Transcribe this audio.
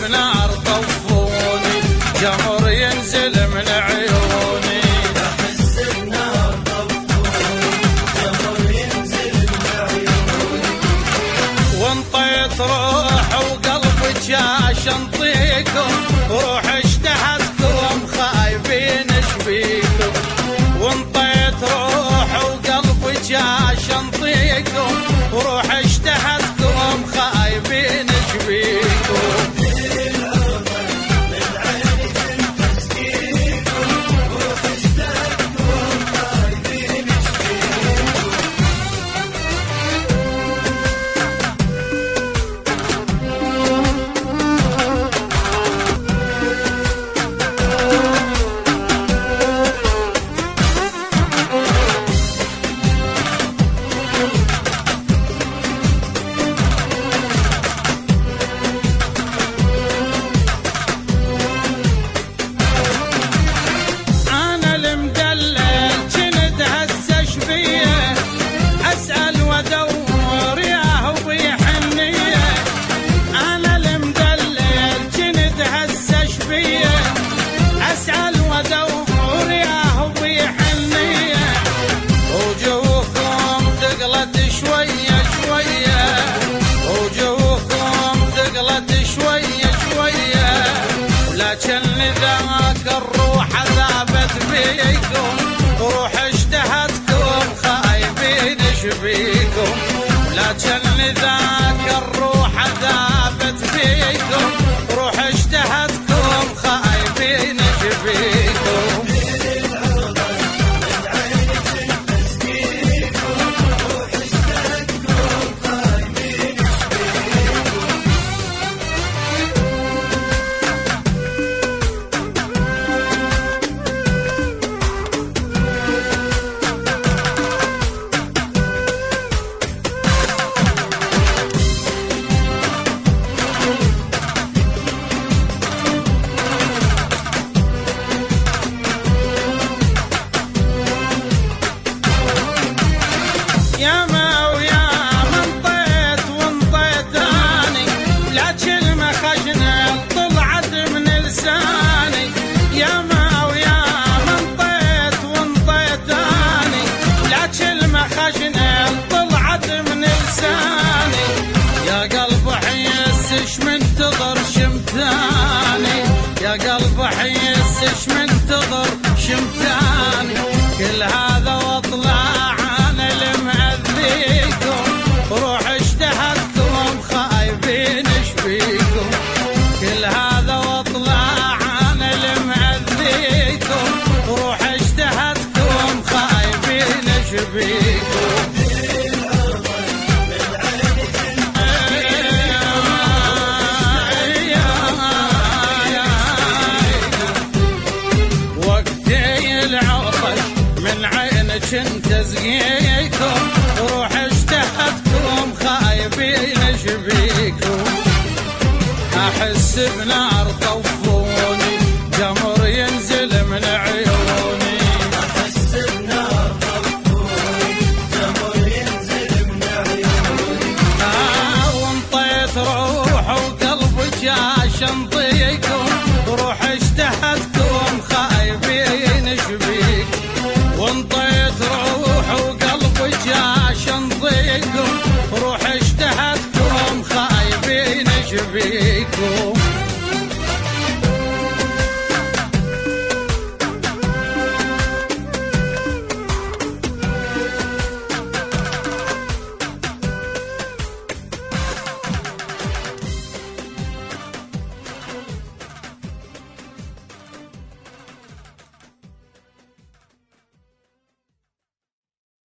بنار طفوني، جمر ينزل من عيوني. أحس بنار طفوني، جمر ينزل من عيوني. وانطيت روح وقلبي عشان طيكم، وروح اشتهتكم خايبين شبيكم. وانطيت روح وقلبي عشان طيكم، وروح اشتهتكم خايبين شبيكم. لكن ذاك الروح ذابت بيكم، روح اشتهتكم خايبين شبيكم. لكن ذاك الروح ذابت بيكم، روح اشتهتكم خايبين شبيكم. يا ما ويا من طيت وانطيت اني، لكن ما خجنا طلعت من لساني. يا ما ويا من طيت وانطيت اني، لكن ما خجنا طلعت من لساني. يا قلب حيسش منتظر شمتاني، يا قلب حيسش منتظر شمتاني. كل هذا واطلع روح اشتهتكم خايبين شبيكم. كل هذا واطلع انا لمعذيكم، روح اشتهتكم خايبين شبيكم. وقتي العطش من عينك انت سقيكم، روح اشتهتكم خايبين شبيكم. احس بنار طفوني، جمر ينزل من عيوني. أحس بنار طفوني، جمر ينزل من عيوني. وانطيت روح وقلبي عشان طيكم، روح اشتهتكم